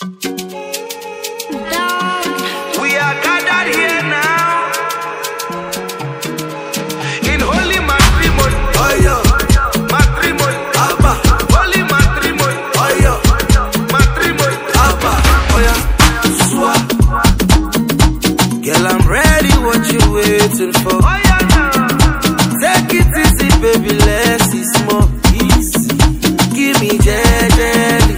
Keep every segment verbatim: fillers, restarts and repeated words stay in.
We are gathered here now in holy matrimony. Oh yeah, matrimony. Abba, holy matrimony. Oh yeah, matrimony. Abba, oh yeah, swa. Girl, I'm ready. What you waiting for? Oh yeah, yeah. Take it easy, baby. Let's see small. Easy. Give me jelly.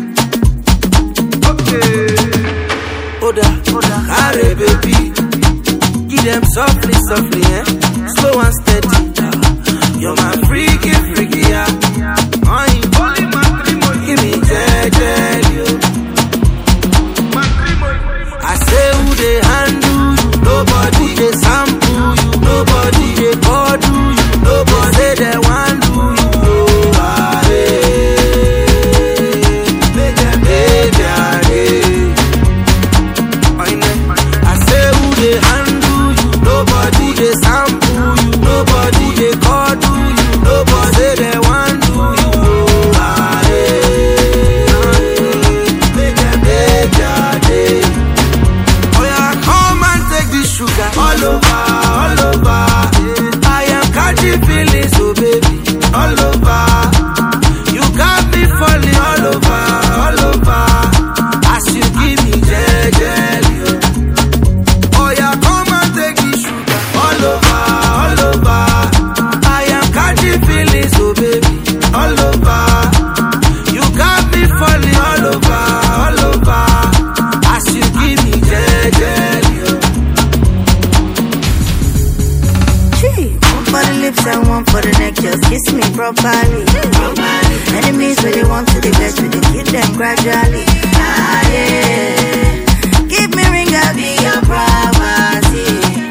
Okay. Oda, Oda, Harry, baby. Give them softly, softly, eh? Slow and steady. You're my freaky, freaky, yeah. Holy matrimony. Give me jelly. I say who they handle you, nobody they sample you, nobody they call do you, nobody say they want do you. Oh, ah, hey. Make them pay their day. I say who they handle you, nobody they sample you, nobody they call do you, nobody say they want do you. Oh, ah, hey. Make them pay their day. Sugar all over, all over. I am catching feelings, oh baby, all over. You got me falling all over, all over. As you give me jelly, oh yeah, come and take the sugar all over, all over. I am catching feelings, oh baby, all over. You got me falling all over, all over. As you give me jelly. For the lips and one for the neck, just kiss me properly. properly. Enemies really want to the best, we kill them gradually. Ah, yeah. Give me ring, I'll be your property.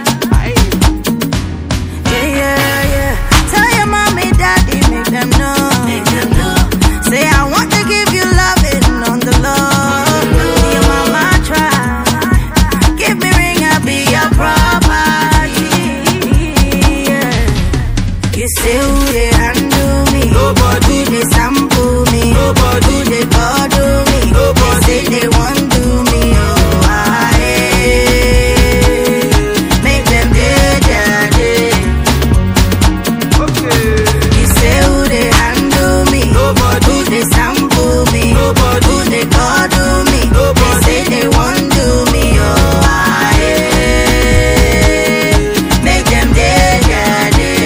Yeah, yeah, yeah. Tell your mommy, daddy, make them know. Make them know. Say I want to give you loving on the low. Your mama try. Give me ring, I'll be your property. You say who they handle me, nobody they sample me, nobody they bother me, nobody they say they want do me, oh I make them day their day. Okay. You say who they handle me, nobody they sample me, nobody they bother me, nobody they say they want do me, oh I make them day their day.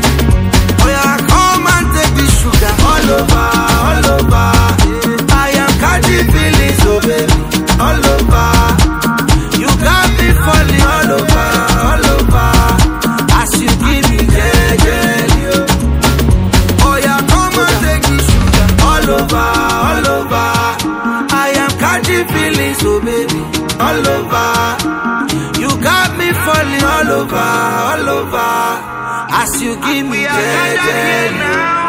All over, all over. I am catching feelings, oh baby, all over. You got me falling all over, all over. As you give me jelly, oh yeah, come and take the sugar. All over, all over. I am catching feelings, oh baby, all over. You got me falling all over, all over. As you give me jelly.